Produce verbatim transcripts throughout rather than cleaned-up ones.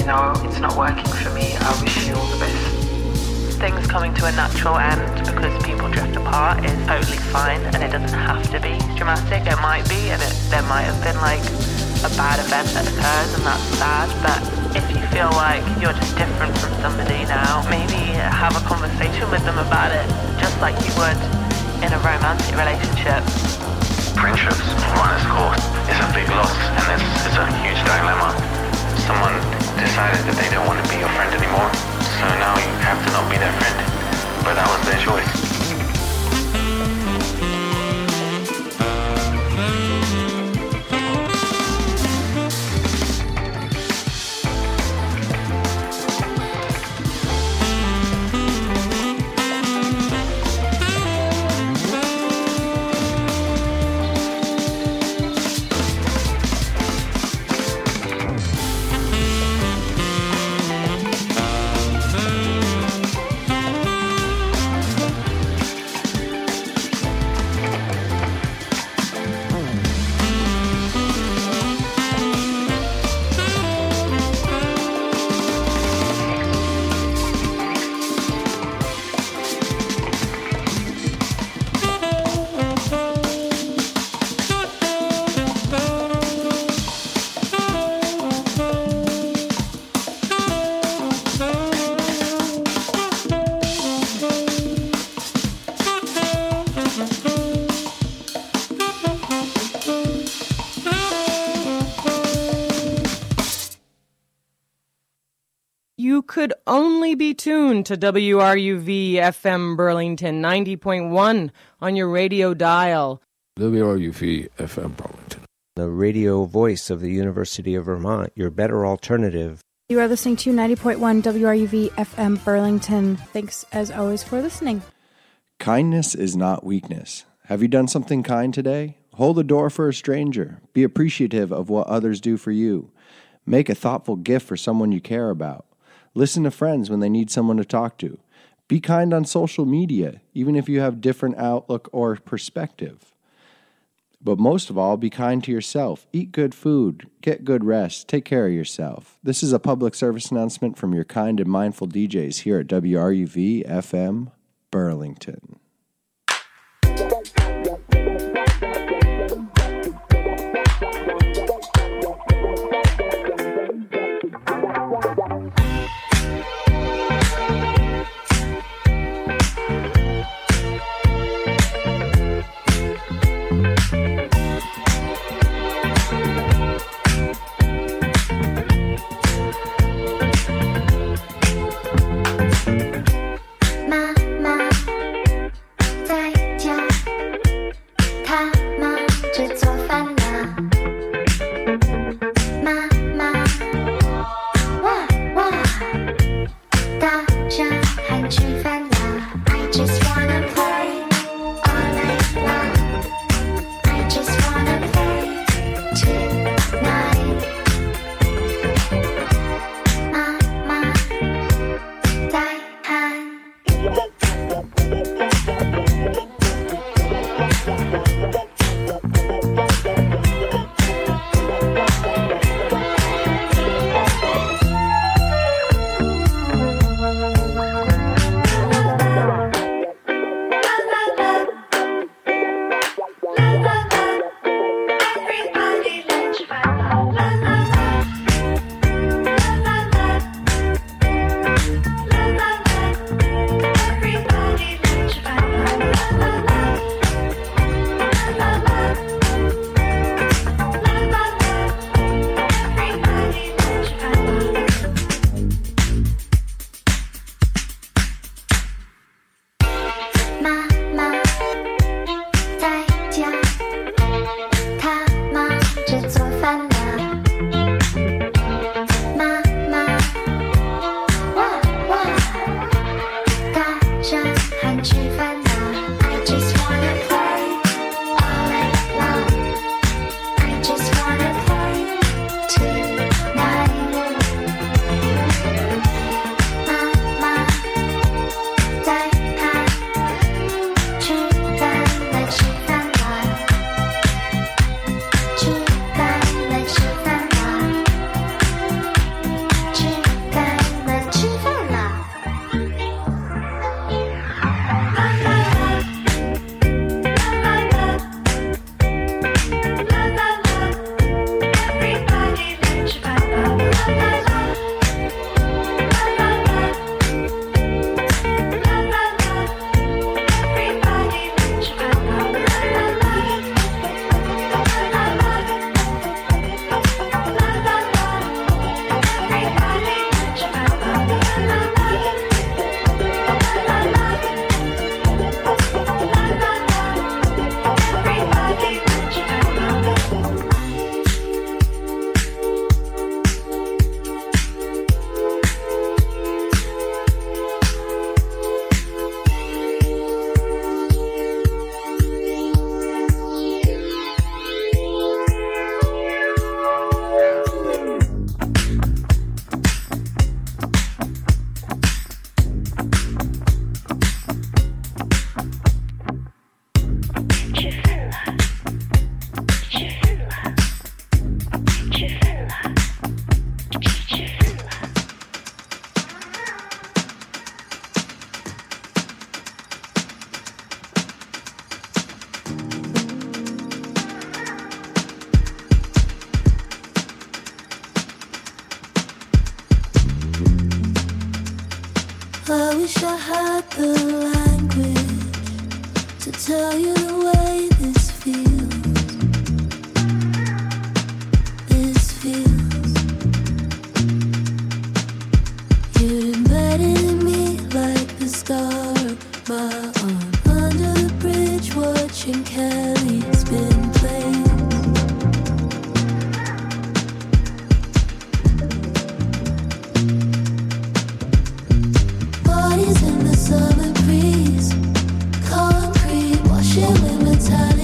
know, it's not working for me. I wish you all the best. Things coming to a natural end because people drift apart is totally fine, and it doesn't have to be dramatic. It might be, and it, there might have been like a bad event that occurs, and that's sad. But if you feel like you're just different from somebody now, maybe have a conversation with them about it, just like you would in a romantic relationship. Friendships run its course. It's a big loss, and it's, it's a huge dilemma. Someone decided that they don't want to be your friend anymore, so now you have to not be their friend. But that was their choice. You could only be tuned to W R U V F M Burlington ninety point one on your radio dial. W R U V F M Burlington, the radio voice of the University of Vermont, your better alternative. You are listening to ninety point one W R U V F M Burlington. Thanks, as always, for listening. Kindness is not weakness. Have you done something kind today? Hold the door for a stranger. Be appreciative of what others do for you. Make a thoughtful gift for someone you care about. Listen to friends when they need someone to talk to. Be kind on social media, even if you have different outlook or perspective. But most of all, be kind to yourself. Eat good food. Get good rest. Take care of yourself. This is a public service announcement from your kind and mindful D Js here at W R U V F M Burlington. I wish I had the language to tell you the way this feels. This feels. You're embedded in me like the star of my arm. Under the bridge watching Kelly spin plays. Bodies in the summer breeze. Concrete washing with metallic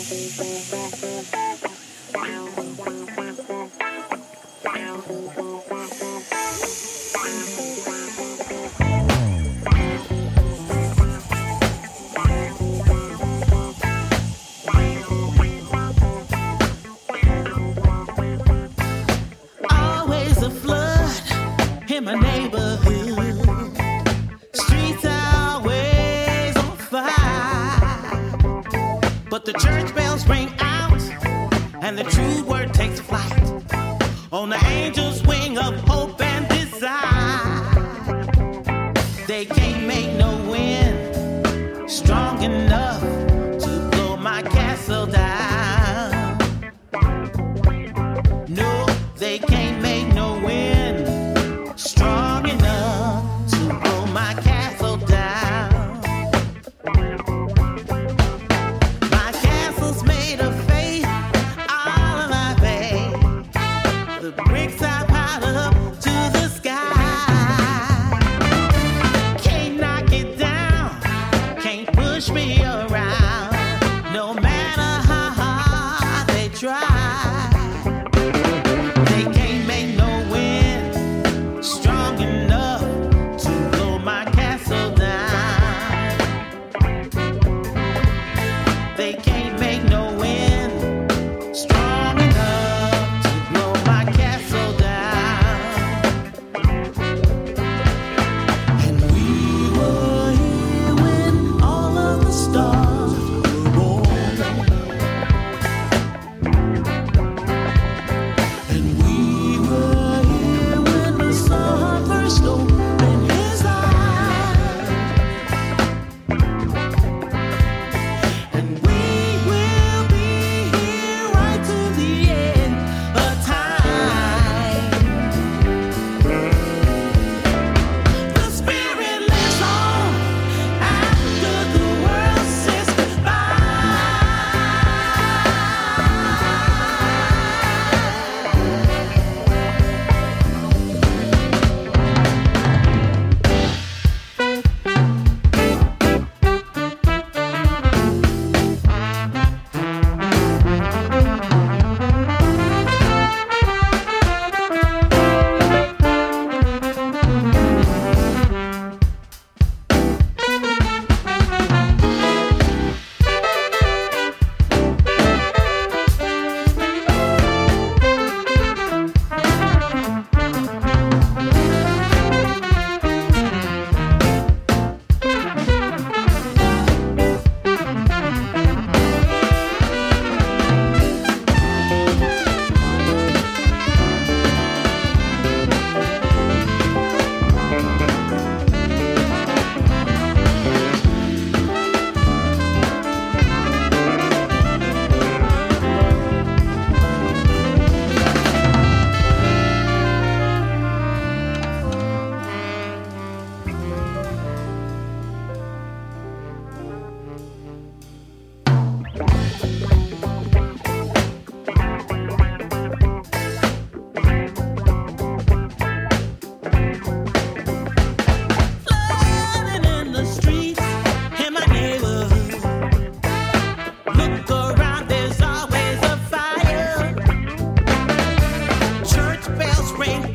Always a flood in my neighborhood. Streets always on fire. But the church bells ring out and the true word takes flight on the angel's wing of